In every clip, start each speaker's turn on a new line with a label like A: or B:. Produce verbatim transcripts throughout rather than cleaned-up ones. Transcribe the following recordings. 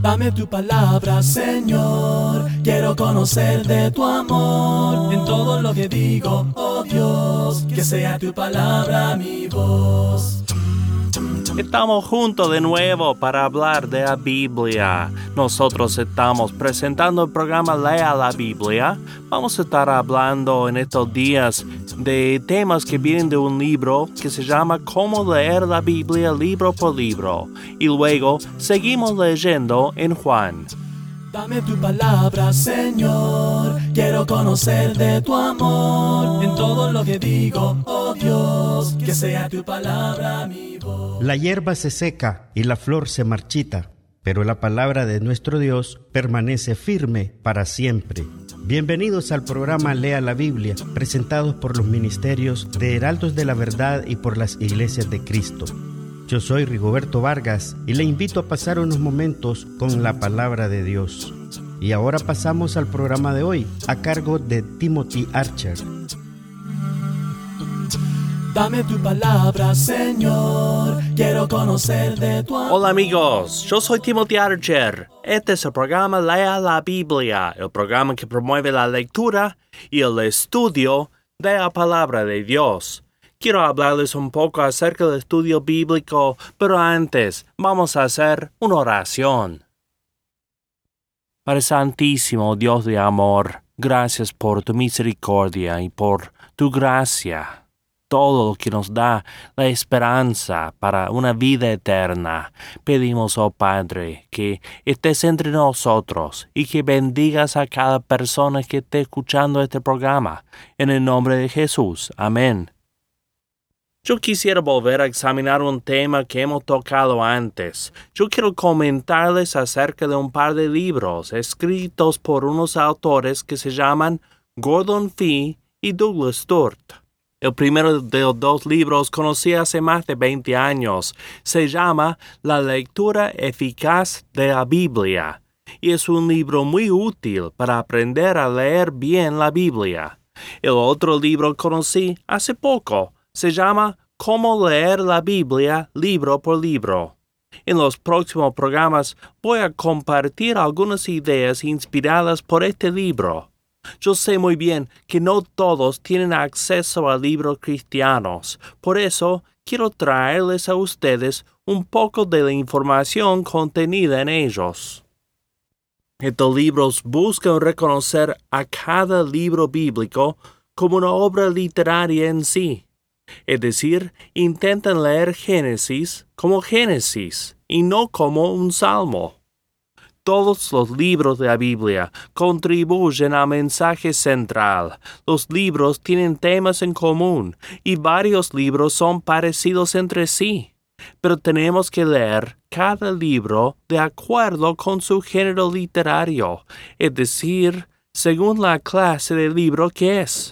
A: Dame tu palabra, Señor, quiero conocer de tu amor. En todo lo que digo, oh Dios, que sea tu palabra mi voz.
B: Estamos juntos de nuevo para hablar de la Biblia. Nosotros estamos presentando el programa Lea la Biblia. Vamos a estar hablando en estos días de temas que vienen de un libro que se llama Cómo leer la Biblia libro por libro. Y luego seguimos leyendo en Juan.
A: Dame tu palabra, Señor, quiero conocer de tu amor. En todo lo que digo, oh Dios, que sea tu palabra mi voz.
C: La hierba se seca y la flor se marchita, pero la palabra de nuestro Dios permanece firme para siempre. Bienvenidos al programa Lea la Biblia, presentados por los ministerios de Heraldos de la Verdad y por las Iglesias de Cristo. Yo soy Rigoberto Vargas y le invito a pasar unos momentos con la palabra de Dios. Y ahora pasamos al programa de hoy, a cargo de Timothy Archer.
A: Dame tu palabra, Señor, quiero conocer de tu amor.
B: Hola amigos, yo soy Timothy Archer. Este es el programa Lea la Biblia, el programa que promueve la lectura y el estudio de la palabra de Dios. Quiero hablarles un poco acerca del estudio bíblico, pero antes vamos a hacer una oración. Padre Santísimo, Dios de amor, gracias por tu misericordia y por tu gracia. Todo lo que nos da la esperanza para una vida eterna. Pedimos, oh Padre, que estés entre nosotros y que bendigas a cada persona que esté escuchando este programa. En el nombre de Jesús. Amén. Yo quisiera volver a examinar un tema que hemos tocado antes. Yo quiero comentarles acerca de un par de libros escritos por unos autores que se llaman Gordon Fee y Douglas Sturt. El primero de los dos libros conocí hace más de veinte años. Se llama La lectura eficaz de la Biblia y es un libro muy útil para aprender a leer bien la Biblia. El otro libro conocí hace poco. Se llama Cómo leer la Biblia libro por libro. En los próximos programas voy a compartir algunas ideas inspiradas por este libro. Yo sé muy bien que no todos tienen acceso a libros cristianos. Por eso quiero traerles a ustedes un poco de la información contenida en ellos. Estos libros buscan reconocer a cada libro bíblico como una obra literaria en sí. Es decir, intentan leer Génesis como Génesis y no como un salmo. Todos los libros de la Biblia contribuyen al mensaje central. Los libros tienen temas en común y varios libros son parecidos entre sí. Pero tenemos que leer cada libro de acuerdo con su género literario, es decir, según la clase de libro que es.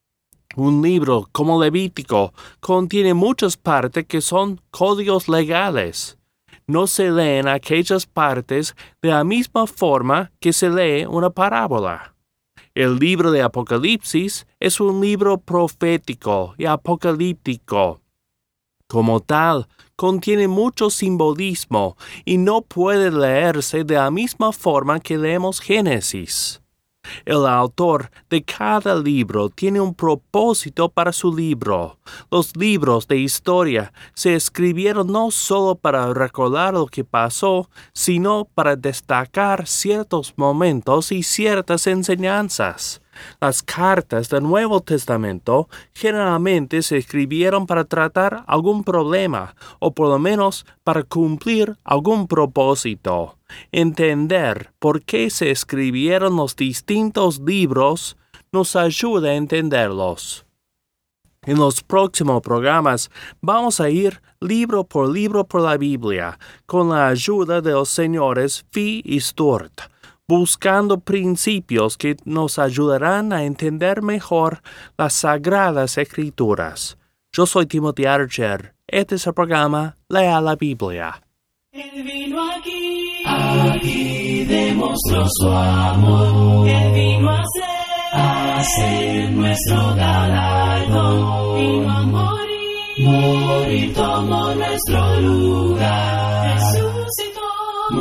B: Un libro como Levítico contiene muchas partes que son códigos legales. No se leen aquellas partes de la misma forma que se lee una parábola. El libro de Apocalipsis es un libro profético y apocalíptico. Como tal, contiene mucho simbolismo y no puede leerse de la misma forma que leemos Génesis. El autor de cada libro tiene un propósito para su libro. Los libros de historia se escribieron no solo para recordar lo que pasó, sino para destacar ciertos momentos y ciertas enseñanzas. Las cartas del Nuevo Testamento generalmente se escribieron para tratar algún problema o por lo menos para cumplir algún propósito. Entender por qué se escribieron los distintos libros nos ayuda a entenderlos. En los próximos programas vamos a ir libro por libro por la Biblia con la ayuda de los señores Fee y Sturt, buscando principios que nos ayudarán a entender mejor las Sagradas Escrituras. Yo soy Timothy Archer. Este es el programa Lea la Biblia.
D: Él vino aquí, aquí demostró su amor. Él vino a ser, a ser nuestro galardón. Vino a morir, morir tomó nuestro lugar. Resucitó, murió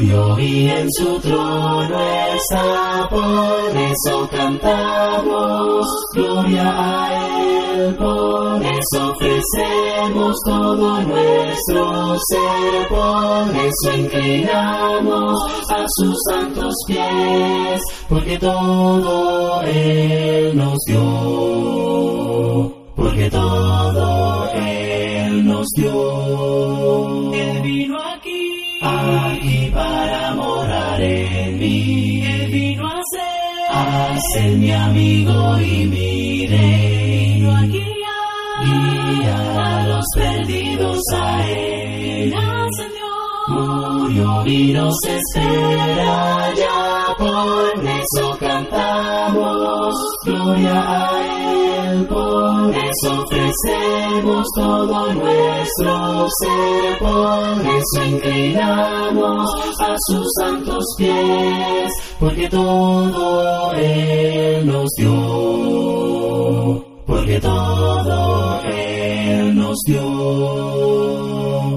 D: murió y en su trono está, por eso cantamos gloria a Él, por eso ofrecemos todo nuestro ser, por eso inclinamos a sus santos pies, porque todo Él nos dio, porque todo Él nos dio.
A: Él vino aquí,
D: aquí para morar en mí.
A: Él vino a ser,
D: a ser mi amigo y mi rey.
A: vino a guiar,
D: Guiar a los perdidos a Él.
A: al Señor.
D: Murió y nos espera ya, por eso cantamos gloria a Él, por eso ofrecemos todo nuestro ser, por eso inclinamos a sus santos pies, porque todo Él nos dio, porque todo Él nos dio.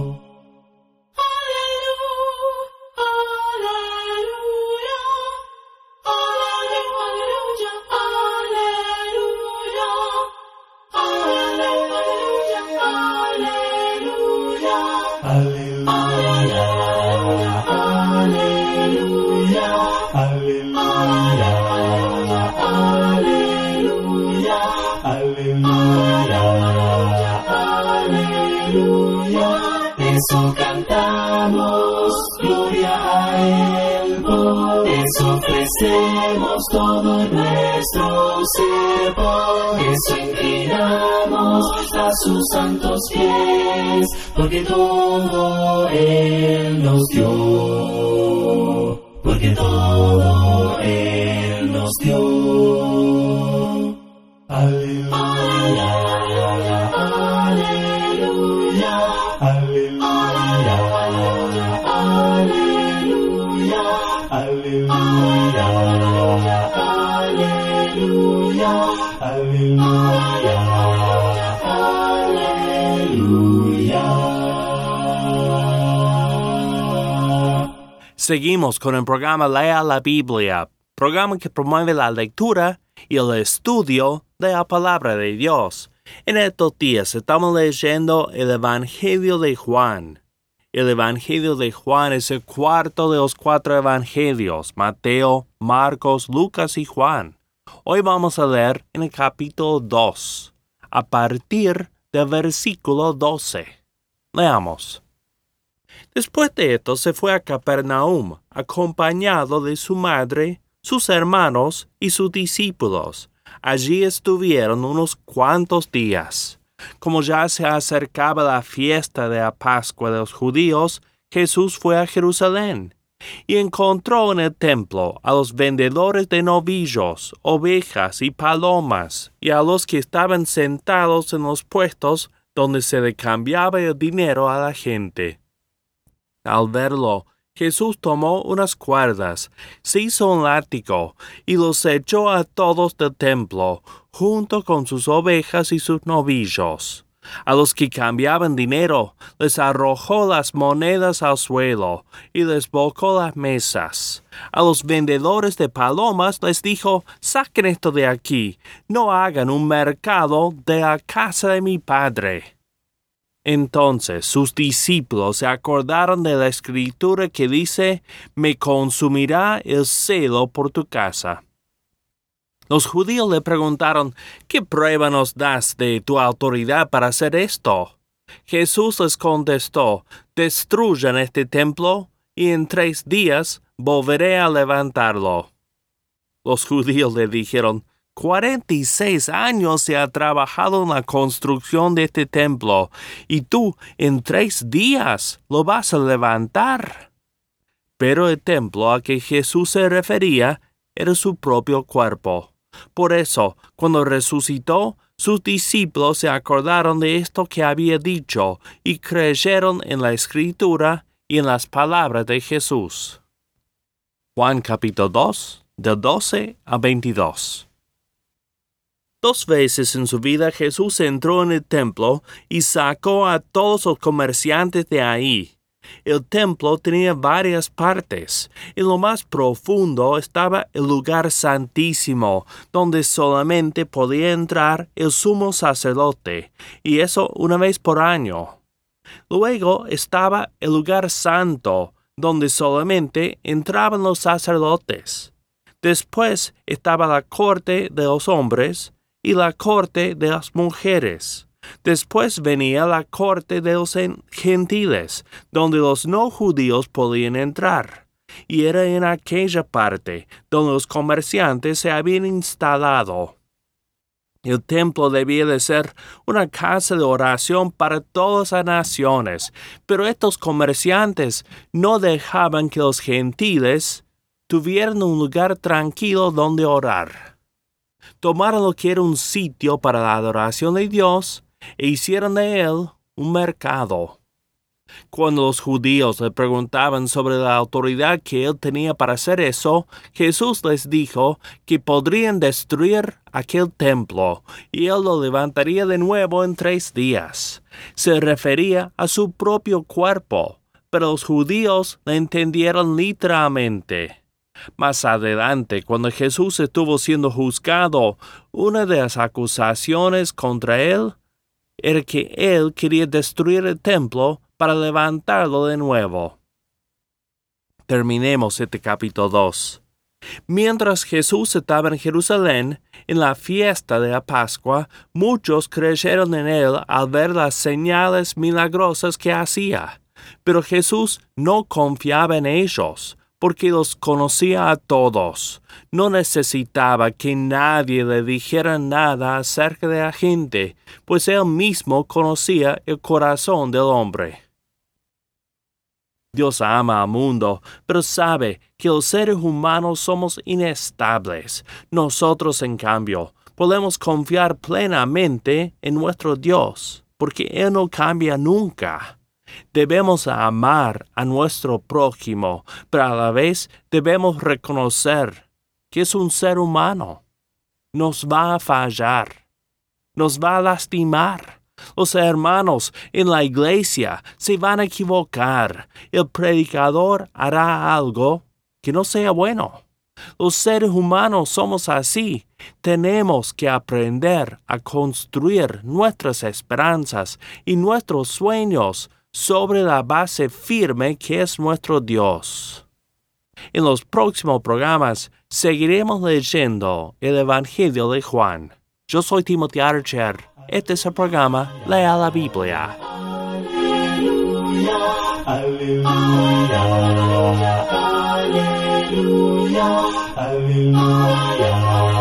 D: Eso cantamos, gloria a Él, por eso ofrecemos todo nuestro ser, por eso inclinamos a sus santos pies, porque todo Él nos dio, porque todo Él nos dio. Aleluya, aleluya, aleluya. Aleluya, aleluya, aleluya, aleluya, aleluya.
B: Seguimos con el programa Lea la Biblia, programa que promueve la lectura y el estudio de la palabra de Dios. En estos días estamos leyendo el Evangelio de Juan. El Evangelio de Juan es el cuarto de los cuatro evangelios: Mateo, Marcos, Lucas y Juan. Hoy vamos a leer en el capítulo dos, a partir del versículo doce. Leamos. Después de esto se fue a Capernaum, acompañado de su madre, sus hermanos y sus discípulos. Allí estuvieron unos cuantos días. Como ya se acercaba la fiesta de la Pascua de los judíos, Jesús fue a Jerusalén y encontró en el templo a los vendedores de novillos, ovejas y palomas, y a los que estaban sentados en los puestos donde se le cambiaba el dinero a la gente. Al verlo, Jesús tomó unas cuerdas, se hizo un látigo y los echó a todos del templo, junto con sus ovejas y sus novillos. A los que cambiaban dinero, les arrojó las monedas al suelo y les volcó las mesas. A los vendedores de palomas les dijo: «Saquen esto de aquí, no hagan un mercado de la casa de mi Padre». Entonces sus discípulos se acordaron de la escritura que dice: «Me consumirá el celo por tu casa». Los judíos le preguntaron: «¿Qué prueba nos das de tu autoridad para hacer esto?» Jesús les contestó: «Destruyan este templo, y en tres días volveré a levantarlo». Los judíos le dijeron: Cuarenta y seis años se ha trabajado en la construcción de este templo, y tú en tres días lo vas a levantar. Pero el templo a que Jesús se refería era su propio cuerpo. Por eso, cuando resucitó, sus discípulos se acordaron de esto que había dicho y creyeron en la Escritura y en las palabras de Jesús. Juan capítulo dos, del doce a veintidós. Dos veces en su vida Jesús entró en el templo y sacó a todos los comerciantes de ahí. El templo tenía varias partes. En lo más profundo estaba el lugar santísimo, donde solamente podía entrar el sumo sacerdote, y eso una vez por año. Luego estaba el lugar santo, donde solamente entraban los sacerdotes. Después estaba la corte de los hombres y la corte de las mujeres. Después venía la corte de los gentiles, donde los no judíos podían entrar. Y era en aquella parte donde los comerciantes se habían instalado. El templo debía de ser una casa de oración para todas las naciones, pero estos comerciantes no dejaban que los gentiles tuvieran un lugar tranquilo donde orar. Tomaron lo que era un sitio para la adoración de Dios e hicieron de él un mercado. Cuando los judíos le preguntaban sobre la autoridad que él tenía para hacer eso, Jesús les dijo que podrían destruir aquel templo y él lo levantaría de nuevo en tres días. Se refería a su propio cuerpo, pero los judíos le entendieron literalmente. Más adelante, cuando Jesús estuvo siendo juzgado, una de las acusaciones contra él era que él quería destruir el templo para levantarlo de nuevo. Terminemos este capítulo dos. Mientras Jesús estaba en Jerusalén, en la fiesta de la Pascua, muchos creyeron en él al ver las señales milagrosas que hacía. Pero Jesús no confiaba en ellos, porque los conocía a todos. No necesitaba que nadie le dijera nada acerca de la gente, pues él mismo conocía el corazón del hombre. Dios ama al mundo, pero sabe que los seres humanos somos inestables. Nosotros, en cambio, podemos confiar plenamente en nuestro Dios, porque Él no cambia nunca. Debemos amar a nuestro prójimo, pero a la vez debemos reconocer que es un ser humano. Nos va a fallar, nos va a lastimar. Los hermanos en la iglesia se van a equivocar. El predicador hará algo que no sea bueno. Los seres humanos somos así. Tenemos que aprender a construir nuestras esperanzas y nuestros sueños sobre la base firme que es nuestro Dios. En los próximos programas seguiremos leyendo el Evangelio de Juan. Yo soy Timothy Archer. Este es el programa Lea la Biblia.
D: Aleluya, aleluya, aleluya, aleluya,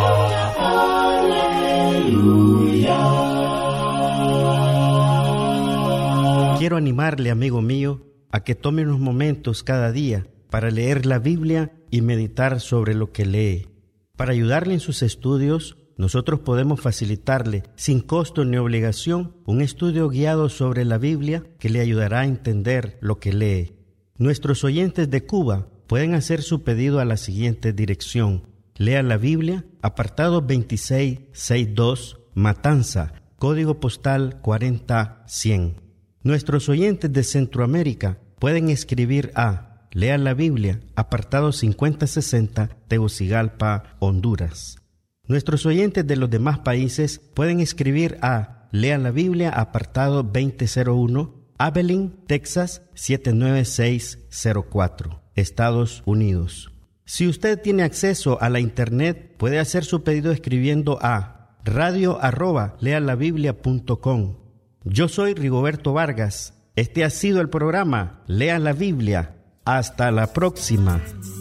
D: aleluya.
C: Quiero animarle, amigo mío, a que tome unos momentos cada día para leer la Biblia y meditar sobre lo que lee. Para ayudarle en sus estudios, nosotros podemos facilitarle, sin costo ni obligación, un estudio guiado sobre la Biblia que le ayudará a entender lo que lee. Nuestros oyentes de Cuba pueden hacer su pedido a la siguiente dirección. Lea la Biblia, apartado veintiséis sesenta y dos, Matanza, código postal cuarenta cien. Nuestros oyentes de Centroamérica pueden escribir a Lea la Biblia, apartado cincuenta sesenta, Tegucigalpa, Honduras. Nuestros oyentes de los demás países pueden escribir a Lea la Biblia, apartado veinte cero uno, Abilene, Texas siete nueve seis cero cuatro, Estados Unidos. Si usted tiene acceso a la internet, puede hacer su pedido escribiendo a radio arroba lealabiblia punto com. Yo soy Rigoberto Vargas. Este ha sido el programa Lea la Biblia. Hasta la próxima.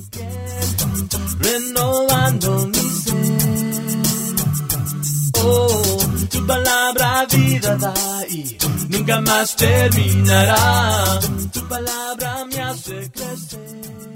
A: Renovando mi ser. Oh, tu palabra vida da y nunca más terminará. Tu palabra me hace crecer.